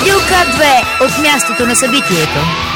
Радио К2 от мястото на събитието.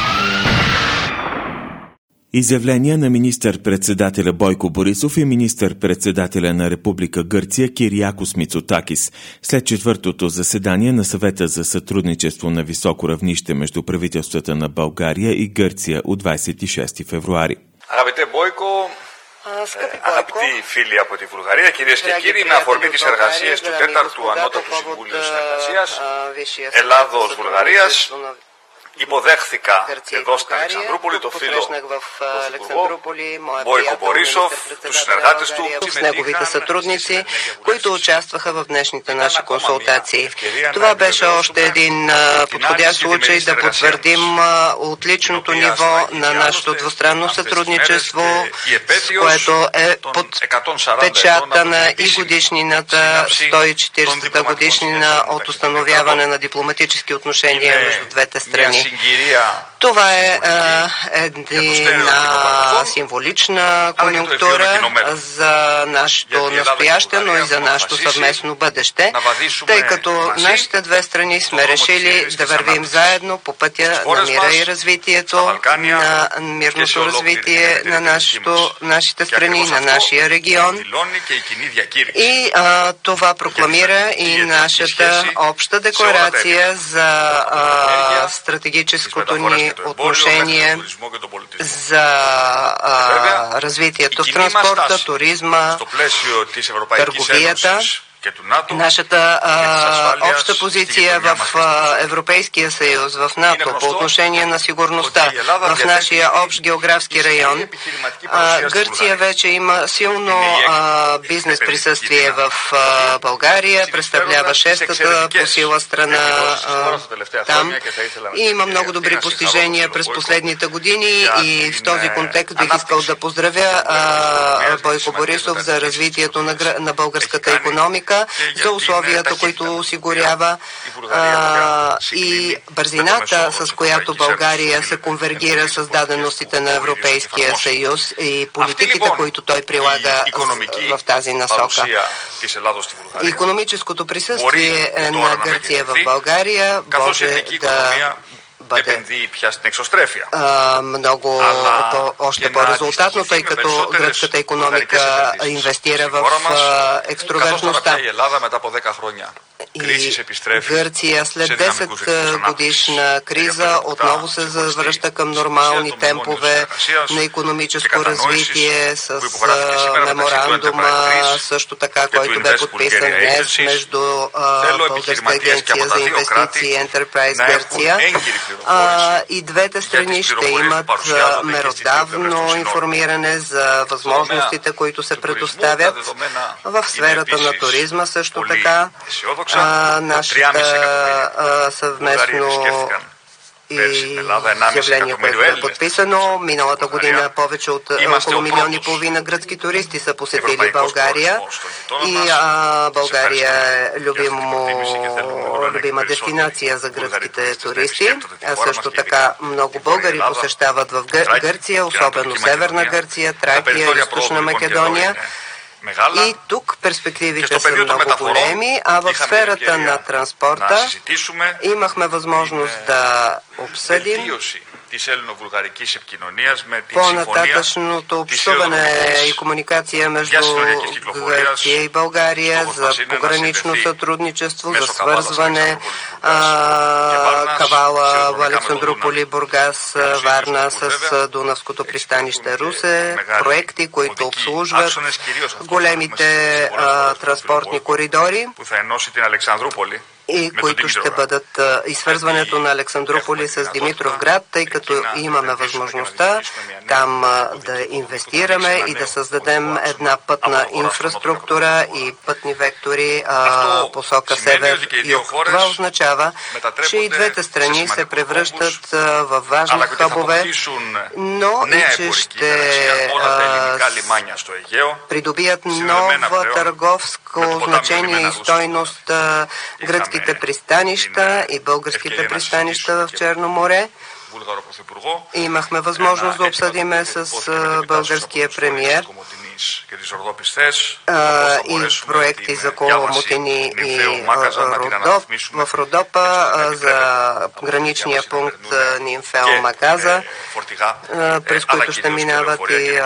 Изявления на министър-председателя Бойко Борисов и министър-председателя на Република Гърция Кириакос Мицотакис след четвъртото заседание на съвета за сътрудничество на високо равнище между правителствата на България и Гърция от 26 февруари. Αγαπητέ Μπόικο, αγαπητοί φίλοι από τη Βουλγαρία, κυρίες και κύριοι, με αφορμή τις εργασίες του 4ου Ανώτατου Συμβουλίου Συνεργασίας Ελλάδος-Βουλγαρίας, υποδέχθηκα εδώ στην Αλεξανδρούπολη το φίλο Πρωθυπουργό Бойко Борисов, τους συνεργάτες του, с неговите сътрудници, които участваха в днешните наши консултации. Това беше още един подходящ случай да потвърдим отличното ниво на нашето двустранно сътрудничество, с което е подпечатана и годишнината, 140-та годишнина от установяване на дипломатически отношения между двете страни. Това е една символична конюнктура за нашето настояще, но и за нашето съвместно бъдеще, тъй като нашите две страни сме решили да вървим заедно по пътя на мира и развитието, на мирното развитие на нашите страни, на нашия регион. И това прокламира и нашата обща декларация за стратегическото ни отношение за развитието в транспорта, туризма, търговията. Нашата обща позиция в Европейския съюз, в НАТО, по отношение на сигурността, в нашия общ географски район. Гърция вече има силно бизнес присъствие в България, представлява шестата по сила страна там и има много добри постижения през последните години и в този контекст бих искал да поздравя Бойко Борисов за развитието на българската икономика, за условията, които осигурява и бързината, с която България се конвергира с даденостите на Европейския съюз и политиките, които той прилага в тази насока. Икономическото присъствие на Гърция в България може да бъде много още по-резултатно, тъй като гръцката икономика инвестира в екстровертността. И Гърция след 10 годишна криза отново се завръща към нормални темпове на икономическо развитие с меморандума, също така, който бе подписан днес между Българска агенция за инвестиции и Enterprise Гърция. И двете страни ще имат меродавно информиране за възможностите, които се предоставят в сферата на туризма също така. Нашата съвместно изявление, което е подписано. Миналата година повече от около 1,5 милиона гръцки туристи са посетили България и България е любима дестинация за гръцките туристи. Също така много българи посещават в Гърция, особено Северна Гърция, Тракия, Източна Македония. И тук перспективите са много големи, а в сферата на транспорта имахме възможност да обсъдим по-нататъчното общуване и комуникация между Гърция и България за погранично сътрудничество, за свързване Кавала, Александруполи, Бургас, Варна с Дунавското пристанище Русе, проекти, които обслужват големите транспортни коридори и които ще бъдат и свързването на Александруполи с Димитровград, тъй като имаме възможността там да инвестираме и да създадем една пътна инфраструктура и пътни вектори посока север-юг. Това означава, че и двете страни се превръщат в важни хъбове, но и че ще придобият нова търговско значение и стойност гръцките пристанища и българските пристанища в Черно море. Имахме възможност да обсъдиме с българския премиер и проекти за Коломотини и в Родопа, за граничния пункт Нимфео-Маказа, през които ще минават и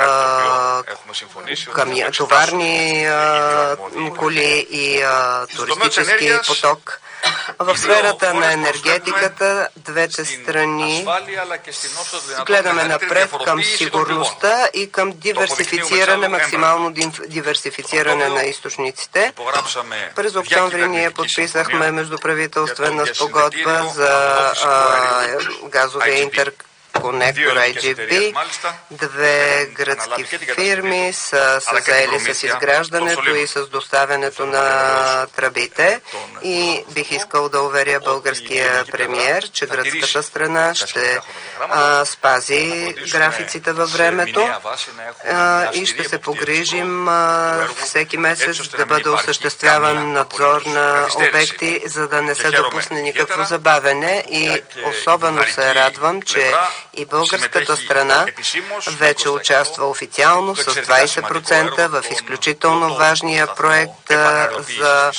товарни коли и туристически поток. В сферата на енергетиката двете страни гледаме напред към сигурността и към диверсифициране, максимално диверсифициране на източниците. През октомври ние подписахме междуправителствена спогодба за газовия интерконектор IGB. Две гръцки фирми са се заели с изграждането и с доставянето на тръбите и бих искал да уверя българския премиер, че гръцката страна ще спази графиците във времето и ще се погрижим всеки месец да бъде осъществяван надзор на обекти, за да не се допусне никакво забавяне и особено се радвам, че и българската страна вече участва официално с 20% в изключително важния проект за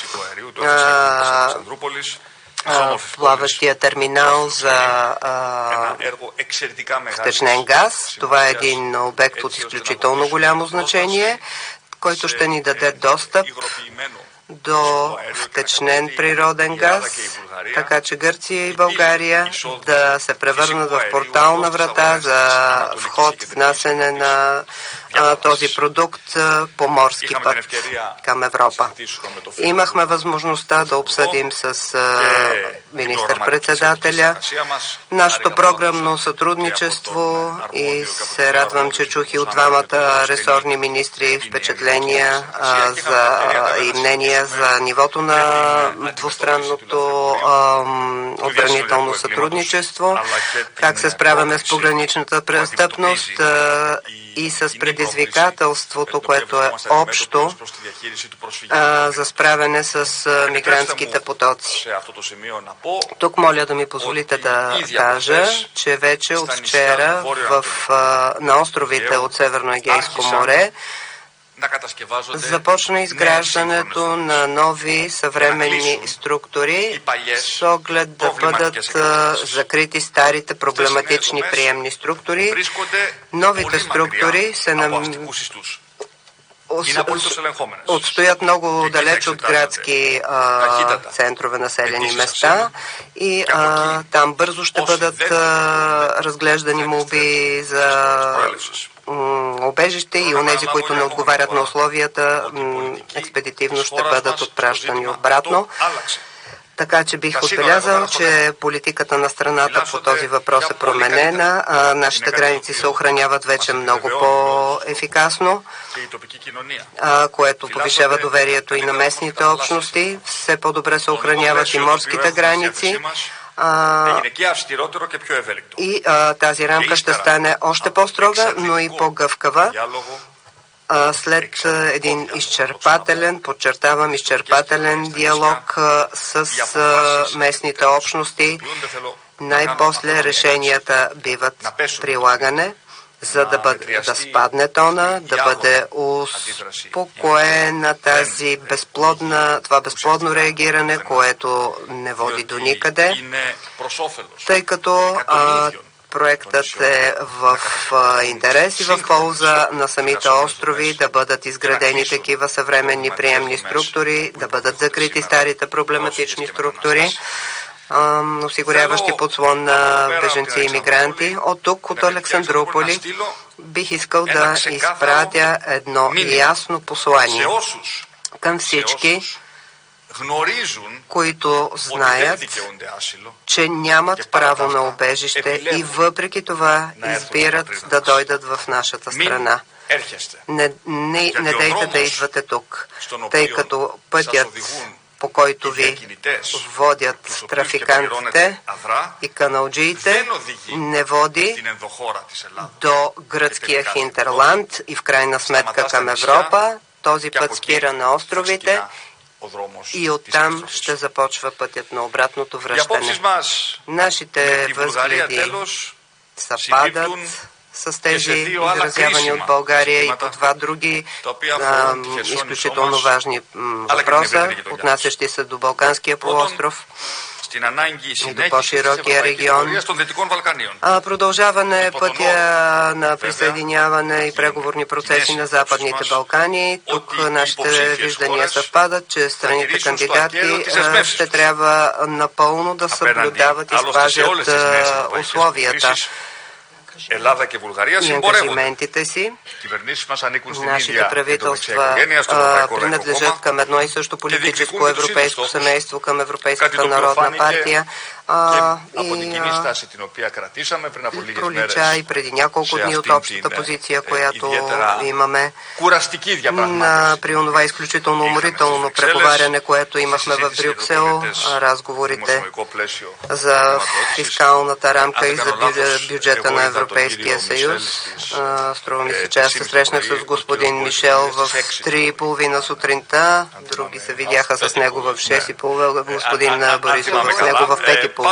плаващия терминал за втечнен газ. Това е един обект от изключително голямо значение, който ще ни даде достъп до втечнен природен газ, така че Гърция и България да се превърнат в портална врата за вход, внасене на този продукт по морски път към Европа. Имахме възможността да обсъдим с министър-председателя нашето програмно сътрудничество и се радвам, че чух и от двамата ресорни министри впечатления и мнения за нивото на двустранното отбранително сътрудничество, как се справяме с пограничната престъпност и с предизвикателството, което е общо за справяне с мигрантските потоци. Тук моля да ми позволите да кажа, че вече от вчера на островите от Северно-Егейско море започна изграждането на нови съвременни структури с оглед да бъдат закрити старите проблематични приемни структури. Новите структури се отстоят много далеч от градски центрове, населени места и там бързо ще бъдат разглеждани молби за убежище и онези, които не отговарят на условията, експедитивно ще бъдат отпращани обратно. Така че бих отбелязал, че политиката на страната по този въпрос е променена. Нашите граници се охраняват вече много по-ефикасно, което повишава доверието и на местните общности. Все по-добре се охраняват и морските граници. И тази рамка ще стане още по-строга, но и по-гъвкава. След един изчерпателен, подчертавам, изчерпателен диалог с местните общности, най-после решенията биват прилагане, за да спадне тона, да бъде успокоена това безплодно реагиране, което не води до никъде, тъй като проектът е в интерес и в полза на самите острови да бъдат изградени такива съвременни приемни структури, да бъдат закрити старите проблематични структури, осигуряващи подслон на беженци и мигранти. От тук, от Александруполи, бих искал да изпратя едно ясно послание към всички, които знаят, че нямат право на убежище и въпреки това избират да дойдат в нашата страна. Не дейте да идвате тук, тъй като пътят, по който ви водят трафикантите и каналджиите, не води до гръцкия хинтерланд и в крайна сметка към Европа. Този път спира на островите и оттам ще започва пътят на обратното връщане. Нашите възгледи съвпадат с тези изразявани от България и по два други изключително важни въпроса, отнасящи се до Балканския полуостров и до по-широкия регион. Продължаване пътя на присъединяване и преговорни процеси на Западните Балкани. Тук нашите виждания съвпадат, че страните кандидати ще трябва напълно да съблюдават и спазят условията и ангажиментите си. Нашите правителства принадлежат към едно и също политическо европейско семейство, към Европейската народна партия. Пролича и преди няколко дни от общата позиция, която имаме при онова изключително уморително преговаряне, което имахме в Брюксел, разговорите за фискалната рамка и за бюджета на Европейския съюз. Струва ми се, че аз се срещнах с господин Мишел в 3:30 сутринта, други се видяха с него в 6:30, господин Борисов с него в 5:30.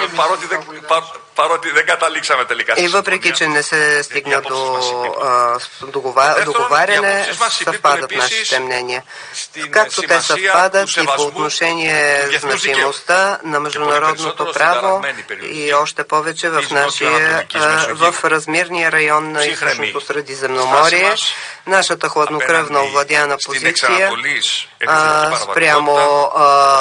И въпреки, че не се стигна до договаряне, съвпадат нашите мнения. Както те съвпадат и по отношение значимостта на международното право и още повече в размирния район на Източното Средиземноморие, нашата хладнокръвна овладяна позиция спрямо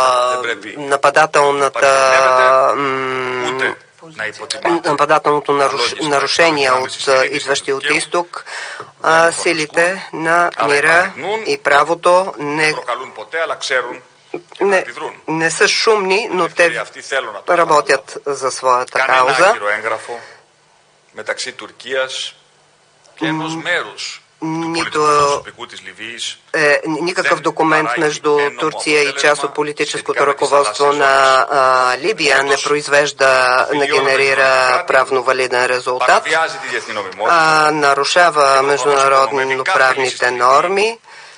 нападателното нарушение от идващи от изток, силите на мира и правото не са шумни, но те работят за своята кауза. Никакъв документ между Турция и част от политическото ръководство на Либия не генерира правно валиден резултат, нарушава международно-правните норми.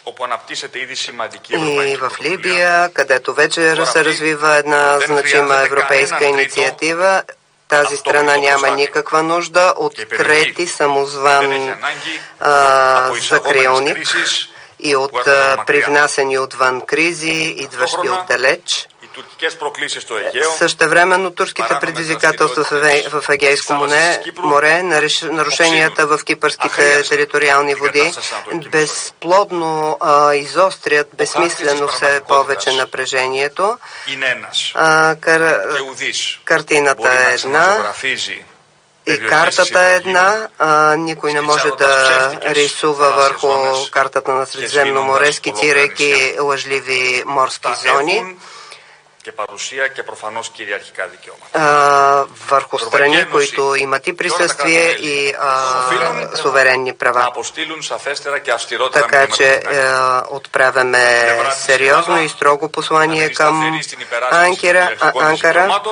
И в Либия, където вече се развива една значима европейска инициатива, тази страна няма никаква нужда от трети самозван закрилник и от привнасени отвън кризи, идващи отдалеч. Същевременно турските предизвикателства в Егейско море, нарушенията в кипърските териториални води безплодно изострят безсмислено все повече напрежението. Картината е една и картата е една. Никой не може да рисува върху картата на Средиземно море, скицирайки лъжливи морски зони. Върху страни, които имат и присъствие и суверенни права. Така че отправяме сериозно и строго послание към Анкара,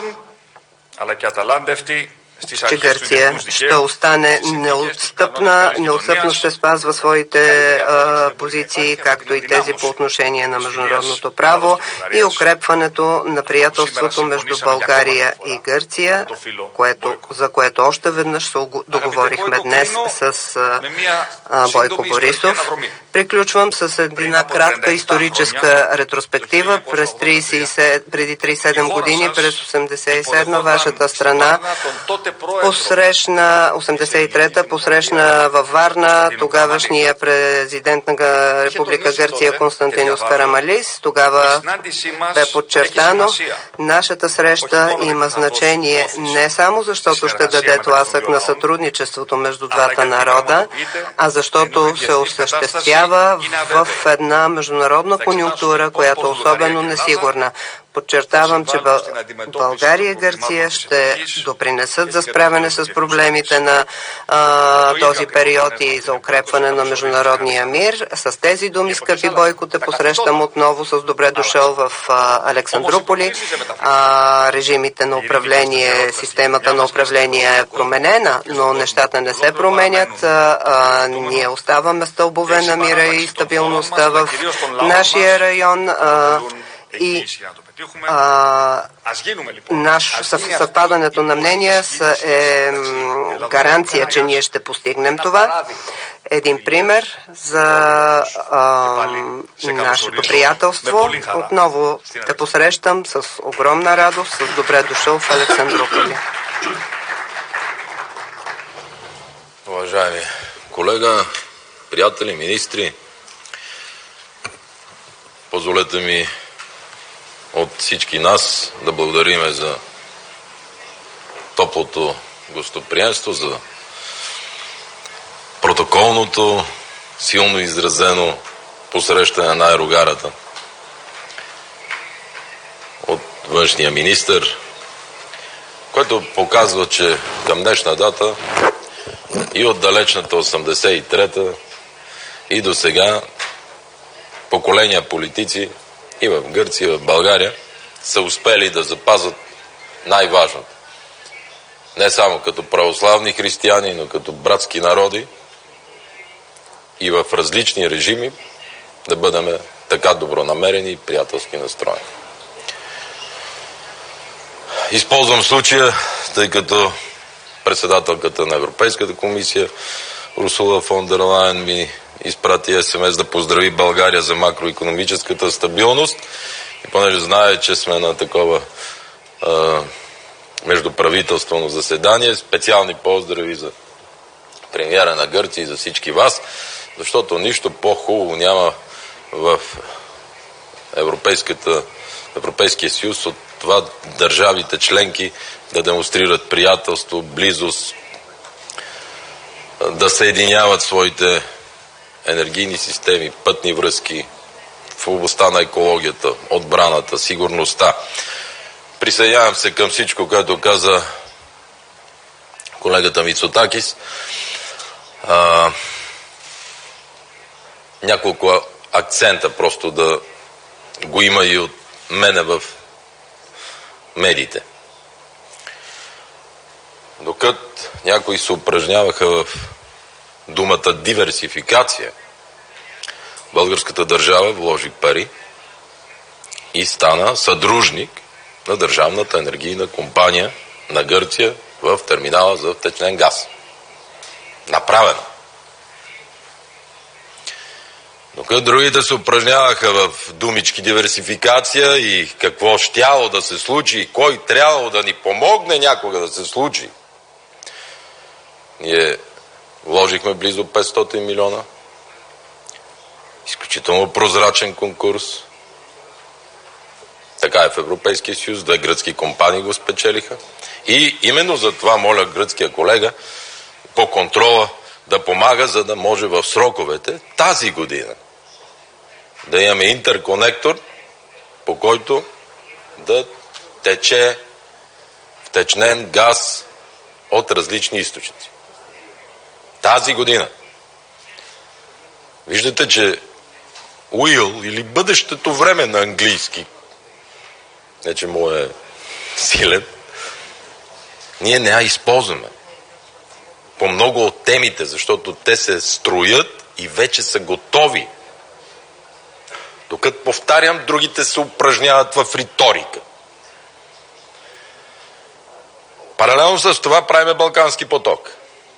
че Гърция ще остане неотстъпно ще спазва своите позиции, както и тези по отношение на международното право и укрепването на приятелството между България и Гърция, за което още веднъж се договорихме днес с Бойко Борисов. Приключвам с една кратка историческа ретроспектива. Преди 37 години, през 1987, вашата страна 83-та посрещна във Варна тогавашния президент на Република Гърция Константинос Карамалис. Тогава бе подчертано, нашата среща има значение не само защото ще даде тласък на сътрудничеството между двата народа, а защото се осъществява в една международна конюнктура, която е особено несигурна. Подчертавам, че България и Гърция ще допринесат за справяне с проблемите на този период и за укрепване на международния мир. С тези думи, скъпи Бойко, те посрещам отново с добре дошъл в Александруполи. Режимите на управление, системата на управление е променена, но нещата не се променят. Ние оставаме стълбове на мира и стабилността в нашия район и съвпадането на мнения е гаранция, че ние ще постигнем това. Един пример за нашето приятелство. Отново те посрещам с огромна радост, с добре дошъл в Александрополи. Уважаеми колега, приятели, министри, позволете ми от всички нас да благодариме за топлото гостоприемство, за протоколното, силно изразено посрещане на аерогарата от външния министър, което показва, че към днешна дата и от далечната 83-та и до сега поколения политици и в Гърция, и в България са успели да запазят най-важното. Не само като православни християни, но като братски народи и в различни режими да бъдем така добронамерени и приятелски настроени. Използвам случая, тъй като председателката на Европейската комисия Урсула фон дер Лайен ми изпрати СМС да поздрави България за макроикономическата стабилност и понеже знае, че сме на такова междуправителствено заседание, специални поздрави за премиера на Гърция и за всички вас, защото нищо по-хубаво няма в Европейския съюз от това държавите членки да демонстрират приятелство, близост, да съединяват своите енергийни системи, пътни връзки в областта на екологията, отбраната, сигурността. Присъединявам се към всичко, което каза колегата Мицотакис. Няколко акцента просто да го има и от мене в медиите. Докато някои се упражняваха в думата диверсификация, българската държава вложи пари и стана съдружник на Държавната енергийна компания на Гърция в терминала за втечнен газ. Направено. Докато другите се упражняваха в думички диверсификация и какво щяло да се случи, и кой трябвало да ни помогне някога да се случи, ние вложихме близо 500 милиона. Изключително прозрачен конкурс. Така е в Европейския съюз. 2 гръцки компании го спечелиха. И именно за това моля гръцкия колега по контрола да помага, за да може в сроковете тази година да имаме интерконектор, по който да тече втечнен газ от различни източници. Тази година. Виждате, че will или бъдещето време на английски, не че му е силен, ние не я използваме по много от темите, защото те се строят и вече са готови. Докато, повтарям, другите се упражняват в риторика. Паралелно с това правиме Балкански поток.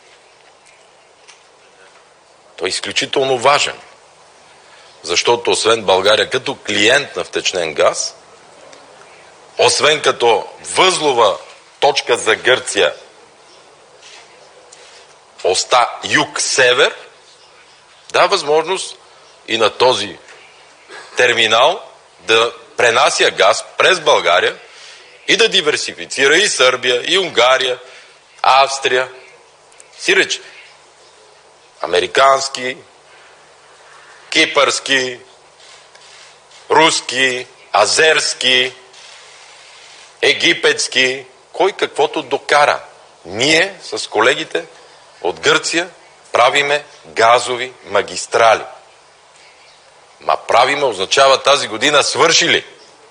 Той е изключително важен, защото освен България като клиент на втечнен газ, освен като възлова точка за Гърция, оста юг-север, дава възможност и на този терминал да пренася газ през България и да диверсифицира и Сърбия, и Унгария, Австрия. Сиреч, американски, кипърски, руски, азерски, египетски, кой каквото докара. Ние с колегите от Гърция правиме газови магистрали. Ма правиме означава тази година свършили.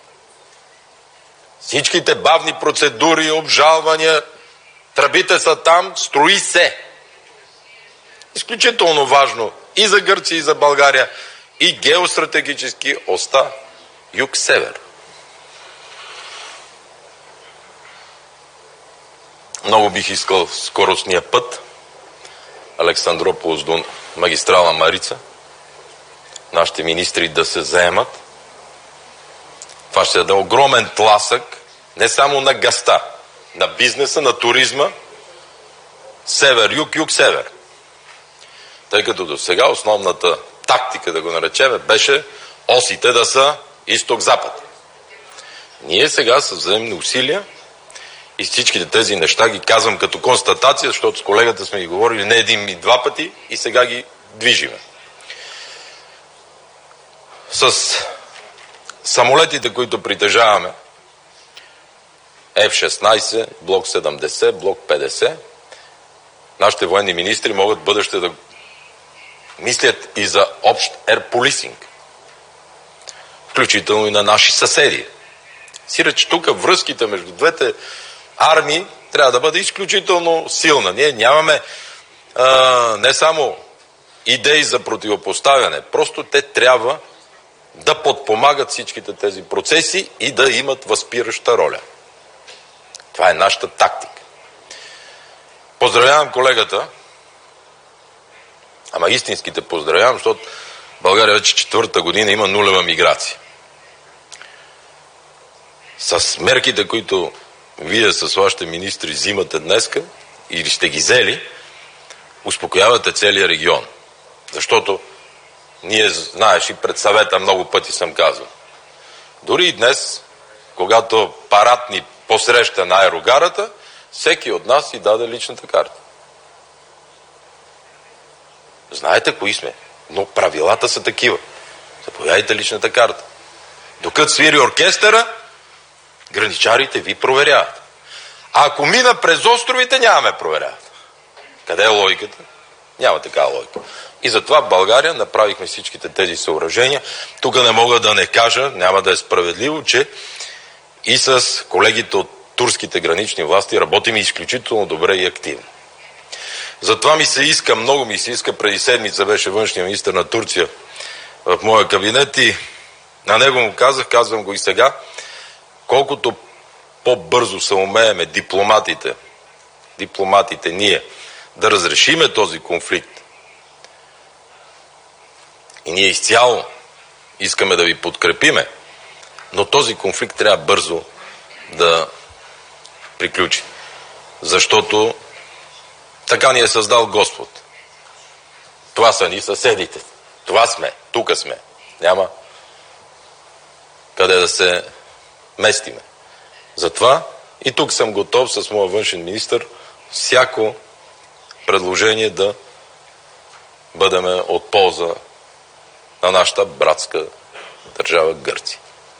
Всичките бавни процедури, обжалвания, тръбите са там, строи се. Изключително важно и за Гърция, и за България, и геостратегически оста юг-север. Много бих искал скоростния път Александрополис до магистрала Марица. Нашите министри да се заемат. Това ще даде огромен тласък не само на газта, на бизнеса, на туризма, север-юг, юг-север. Тъй като до сега основната тактика, да го наречем, беше осите да са изток-запад. Ние сега с взаимни усилия и всичките тези неща ги казвам като констатация, защото с колегата сме ги говорили не един и два пъти и сега ги движиме. С самолетите, които притежаваме, F-16, Блок 70, Блок 50, нашите военни министри могат в бъдеще да мислят и за общ ерполисинг, включително и на наши съседи. Сиреч тук връзките между двете армии трябва да бъде изключително силна. Ние нямаме не само идеи за противопоставяне, просто те трябва да подпомагат всичките тези процеси и да имат възпираща роля. Това е нашата тактика. Поздравявам колегата, ама истинските поздравявам, защото България вече 4-та година има нулева миграция. С мерките, които вие с вашите министри взимате днеска или сте ги взели, успокоявате целия регион. Защото ние, знаеш, и пред съвета много пъти съм казал. Дори и днес, когато парад ни посреща на аерогарата, всеки от нас си даде личната карта. Знаете кои сме, но правилата са такива. Заповядайте личната карта. Докато свири оркестъра, граничарите ви проверяват. А ако мина през островите, нямаме проверяват. Къде е логиката? Няма такава логика. И затова в България направихме всичките тези съоръжения. Тук не мога да не кажа, няма да е справедливо, че и с колегите от турските гранични власти работим изключително добре и активно. Затова много ми се иска, преди седмица беше външния министър на Турция в моя кабинет и на него му казвам го и сега, колкото по-бързо се умееме дипломатите ние, да разрешиме този конфликт и ние изцяло искаме да ви подкрепиме, но този конфликт трябва бързо да приключи. Защото така ни е създал Господ. Това са ни съседите. Това сме. Тук сме. Няма къде да се местиме. Затова и тук съм готов с моя външен министър всяко предложение да бъдем от полза на нашата братска държава Гърция.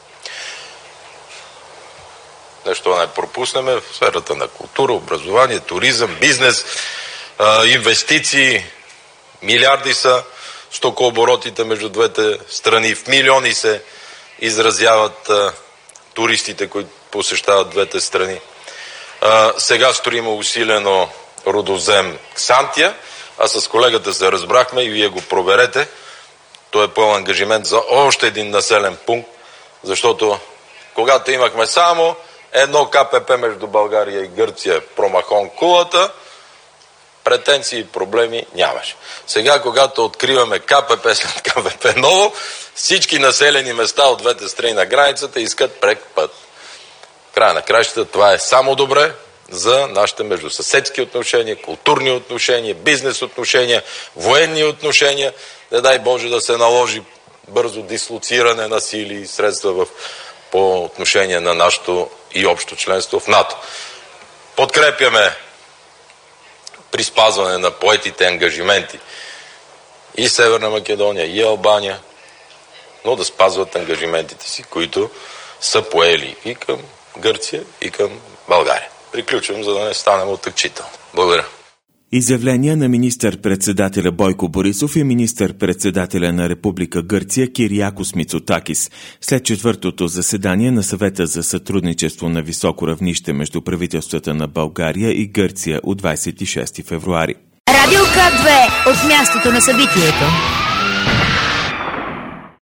Нещо да не пропуснем в сферата на култура, образование, туризъм, бизнес, инвестиции. Милиарди са стокооборотите между двете страни. В милиони се изразяват туристите, които посещават двете страни. Сега строим усилено Рудозем Ксантия, а с колегата се разбрахме и вие го проверете. Той е пълен ангажимент за още един населен пункт, защото когато имахме само едно КПП между България и Гърция, Промахон Кулата, претенции и проблеми нямаше. Сега, когато откриваме КПП след КПП ново, всички населени места от двете страни на границата искат прек път. Края на краищата това е само добре за нашите междусъседски отношения, културни отношения, бизнес отношения, военни отношения. Не дай Боже да се наложи бързо дислоциране на сили и средства по отношение на нашето и общо членство в НАТО. Подкрепяме при спазване на поетите ангажименти и Северна Македония, и Албания, но да спазват ангажиментите си, които са поели и към Гърция, и към България. Приключвам, за да не станем отъкчителни. Благодаря. Изявления на министър-председателя Бойко Борисов и министър-председателя на Република Гърция Кириакос Мицотакис след четвъртото заседание на съвета за сътрудничество на високо равнище между правителствата на България и Гърция от 26 февруари. Радио К2 от мястото на събитието.